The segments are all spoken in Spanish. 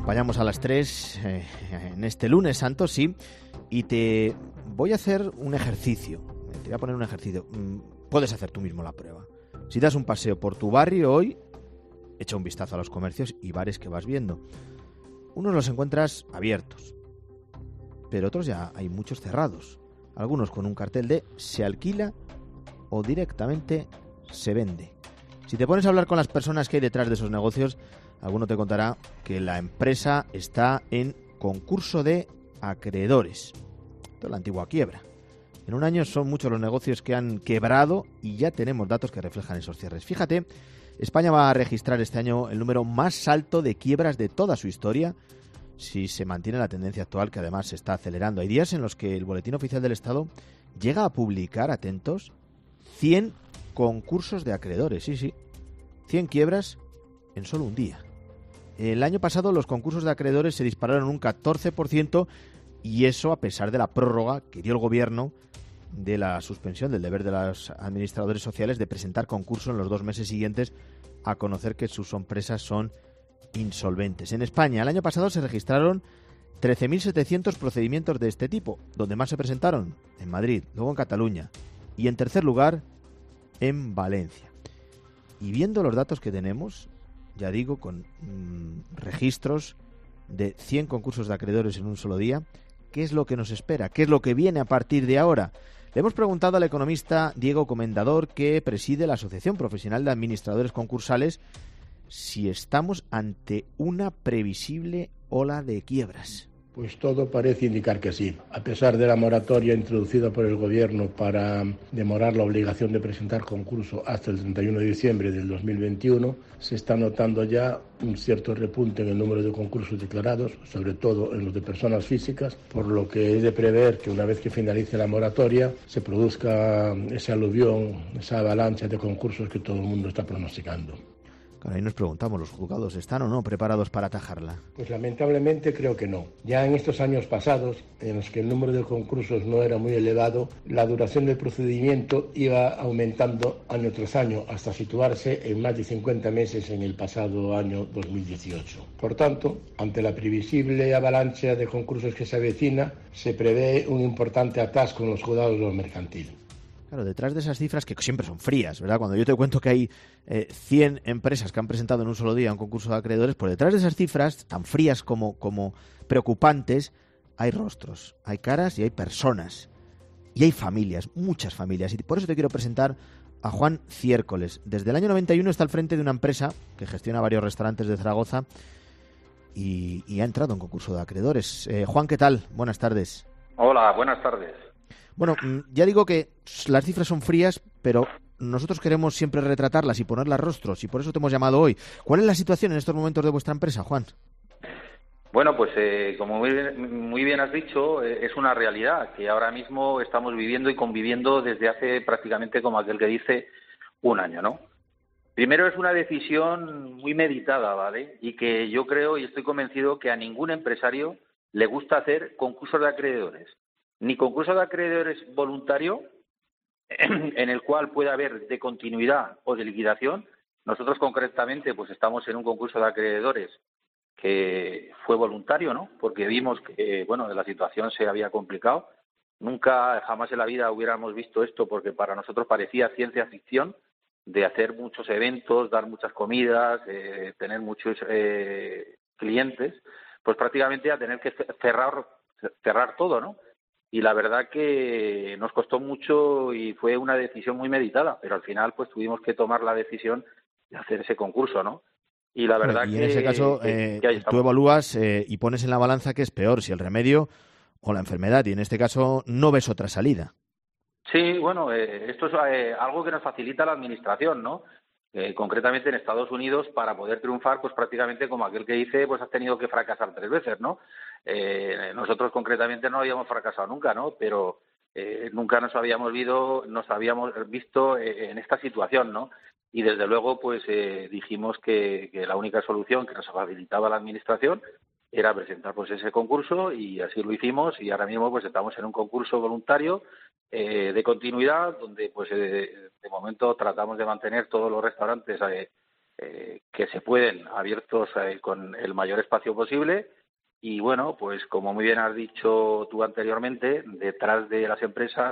acompañamos a las 3 en este lunes santo, sí, y te voy a hacer un ejercicio. Te voy a poner un ejercicio. Puedes hacer tú mismo la prueba. Si das un paseo por tu barrio hoy, echa un vistazo a los comercios y bares que vas viendo. Unos los encuentras abiertos, pero otros ya hay muchos cerrados. Algunos con un cartel de se alquila o directamente se vende. Si te pones a hablar con las personas que hay detrás de esos negocios, alguno te contará que la empresa está en concurso de acreedores. Esto es la antigua quiebra. En un año son muchos los negocios que han quebrado y ya tenemos datos que reflejan esos cierres. Fíjate, España va a registrar este año el número más alto de quiebras de toda su historia, si se mantiene la tendencia actual, que además se está acelerando. Hay días en los que el Boletín Oficial del Estado llega a publicar, atentos, 100 concursos de acreedores. Sí, 100 quiebras en solo un día. El año pasado los concursos de acreedores se dispararon un 14%, y eso a pesar de la prórroga que dio el Gobierno de la suspensión del deber de los administradores sociales de presentar concurso en los 2 meses siguientes a conocer que sus empresas son insolventes. En España, el año pasado se registraron 13.700 procedimientos de este tipo, donde más se presentaron en Madrid, luego en Cataluña y en tercer lugar en Valencia. Y viendo los datos que tenemos, ya digo, con registros de 100 concursos de acreedores en un solo día, ¿qué es lo que nos espera? ¿Qué es lo que viene a partir de ahora? Le hemos preguntado al economista Diego Comendador, que preside la Asociación Profesional de Administradores Concursales, si estamos ante una previsible ola de quiebras. Pues todo parece indicar que sí. A pesar de la moratoria introducida por el Gobierno para demorar la obligación de presentar concurso hasta el 31 de diciembre del 2021, se está notando ya un cierto repunte en el número de concursos declarados, sobre todo en los de personas físicas, por lo que es de prever que una vez que finalice la moratoria se produzca ese aluvión, esa avalancha de concursos que todo el mundo está pronosticando. Claro, ahí nos preguntamos, ¿los juzgados están o no preparados para atajarla? Pues lamentablemente creo que no. Ya en estos años pasados, en los que el número de concursos no era muy elevado, la duración del procedimiento iba aumentando año tras año hasta situarse en más de 50 meses en el pasado año 2018. Por tanto, ante la previsible avalancha de concursos que se avecina, se prevé un importante atasco en los juzgados de lo mercantil. Claro, detrás de esas cifras que siempre son frías, ¿verdad? Cuando yo te cuento que hay 100 empresas que han presentado en un solo día un concurso de acreedores, por detrás de esas cifras, tan frías como preocupantes, hay rostros, hay caras y hay personas. Y hay familias, muchas familias. Y por eso te quiero presentar a Juan Ciércoles. Desde el año 91 está al frente de una empresa que gestiona varios restaurantes de Zaragoza y ha entrado en concurso de acreedores. Juan, ¿qué tal? Buenas tardes. Hola, buenas tardes. Bueno, ya digo que las cifras son frías, pero nosotros queremos siempre retratarlas y ponerlas rostros, y por eso te hemos llamado hoy. ¿Cuál es la situación en estos momentos de vuestra empresa, Juan? Bueno, pues como muy bien has dicho, es una realidad que ahora mismo estamos viviendo y conviviendo desde hace prácticamente, como aquel que dice, un año, ¿no? Primero, es una decisión muy meditada, ¿vale? Y que yo creo y estoy convencido que a ningún empresario le gusta hacer concursos de acreedores. Ni concurso de acreedores voluntario, en el cual puede haber de continuidad o de liquidación. Nosotros concretamente pues estamos en un concurso de acreedores que fue voluntario, ¿no? Porque vimos que la situación se había complicado. Nunca, jamás en la vida hubiéramos visto esto, porque para nosotros parecía ciencia ficción de hacer muchos eventos, dar muchas comidas, tener muchos clientes, pues prácticamente a tener que cerrar todo, ¿no? Y la verdad que nos costó mucho y fue una decisión muy meditada, pero al final pues tuvimos que tomar la decisión de hacer ese concurso, ¿no? Y la verdad y en ese caso tú evalúas y pones en la balanza qué es peor, si el remedio o la enfermedad, y en este caso no ves otra salida. Sí, bueno, esto es algo que nos facilita la administración, ¿no? Concretamente en Estados Unidos, para poder triunfar, pues prácticamente como aquel que dice, pues has tenido que fracasar 3 veces, ¿no? Nosotros concretamente no habíamos fracasado nunca, ¿no? Pero nunca nos habíamos visto en esta situación, ¿no? Y desde luego, pues dijimos que la única solución que nos facilitaba la administración era presentar pues ese concurso, y así lo hicimos, y ahora mismo pues estamos en un concurso voluntario de continuidad, donde pues de momento tratamos de mantener todos los restaurantes que se pueden, abiertos con el mayor espacio posible. Y bueno, pues como muy bien has dicho tú anteriormente, detrás de las empresas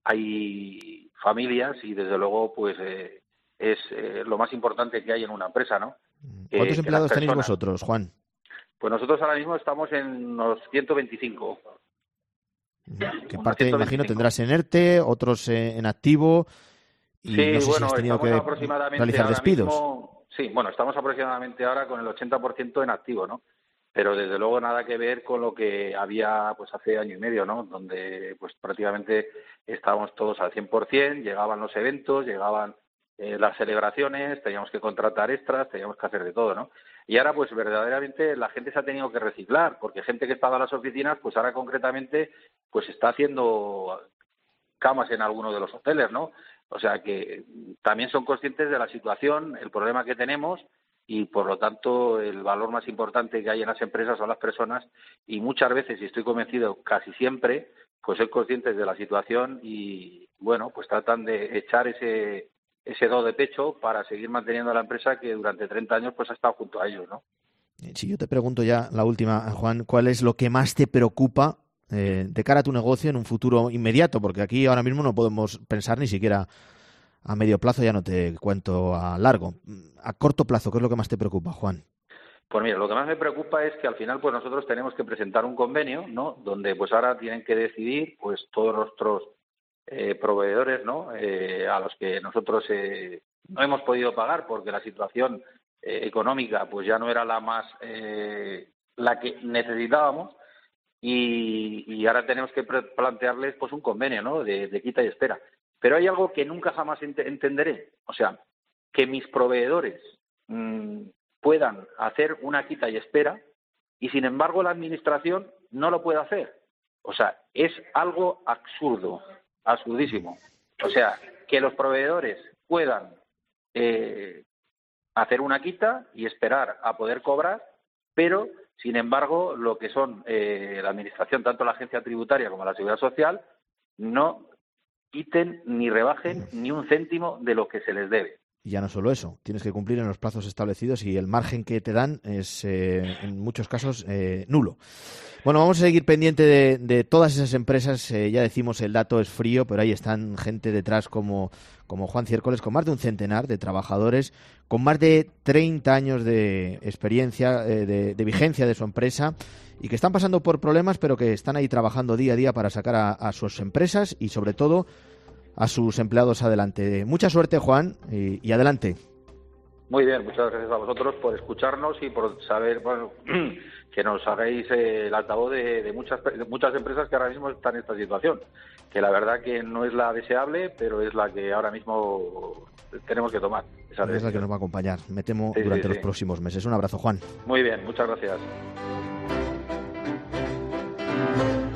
hay familias y desde luego pues es lo más importante que hay en una empresa, ¿no? ¿Cuántos empleados tenéis vosotros, Juan? Pues nosotros ahora mismo estamos en unos 125. ¿Qué parte, imagino, tendrás en ERTE, otros en activo? Y sí, no sé bueno, si has tenido que realizar despidos. Sí, bueno, estamos aproximadamente ahora con el 80% en activo, ¿no? Pero desde luego nada que ver con lo que había pues hace año y medio, ¿no? Donde pues prácticamente estábamos todos al 100%, llegaban los eventos, llegaban las celebraciones, teníamos que contratar extras, teníamos que hacer de todo, ¿no? Y ahora pues verdaderamente la gente se ha tenido que reciclar, porque gente que estaba en las oficinas, pues ahora concretamente pues está haciendo camas en algunos de los hoteles, ¿no? O sea que también son conscientes de la situación, el problema que tenemos y por lo tanto el valor más importante que hay en las empresas son las personas y muchas veces, y estoy convencido casi siempre, pues son conscientes de la situación y bueno, pues tratan de echar ese do de pecho para seguir manteniendo a la empresa que durante 30 años pues ha estado junto a ellos, ¿no? Si yo te pregunto ya la última, Juan, ¿cuál es lo que más te preocupa de cara a tu negocio en un futuro inmediato? Porque aquí ahora mismo no podemos pensar ni siquiera a medio plazo, ya no te cuento a largo. A corto plazo, ¿qué es lo que más te preocupa, Juan? Pues mira, lo que más me preocupa es que al final pues nosotros tenemos que presentar un convenio, ¿no? Donde pues ahora tienen que decidir pues todos nuestros proveedores, ¿no? A los que nosotros no hemos podido pagar porque la situación económica pues ya no era la más la que necesitábamos y ahora tenemos que plantearles pues un convenio, ¿no? De quita y espera. Pero hay algo que nunca jamás entenderé, o sea, que mis proveedores puedan hacer una quita y espera y sin embargo la administración no lo puede hacer. O sea, es algo absurdo, absurdísimo. O sea, que los proveedores puedan hacer una quita y esperar a poder cobrar, pero sin embargo lo que son la administración, tanto la agencia tributaria como la seguridad social, no quiten ni rebajen ni un céntimo de lo que se les debe. Y ya no solo eso, tienes que cumplir en los plazos establecidos y el margen que te dan es en muchos casos nulo. Bueno, vamos a seguir pendiente de todas esas empresas. Ya decimos, el dato es frío, pero ahí están gente detrás como Juan Ciércoles, con más de un centenar de trabajadores, con más de 30 años de experiencia, de vigencia de su empresa, y que están pasando por problemas, pero que están ahí trabajando día a día para sacar a sus empresas y, sobre todo, a sus empleados adelante. Mucha suerte, Juan, y adelante. Muy bien, muchas gracias a vosotros por escucharnos y por saber, bueno, que nos hagáis el altavoz de muchas empresas que ahora mismo están en esta situación, que la verdad que no es la deseable, pero es la que ahora mismo tenemos que tomar. Es la que nos va a acompañar, me temo, durante los próximos meses. Un abrazo, Juan. Muy bien, muchas gracias.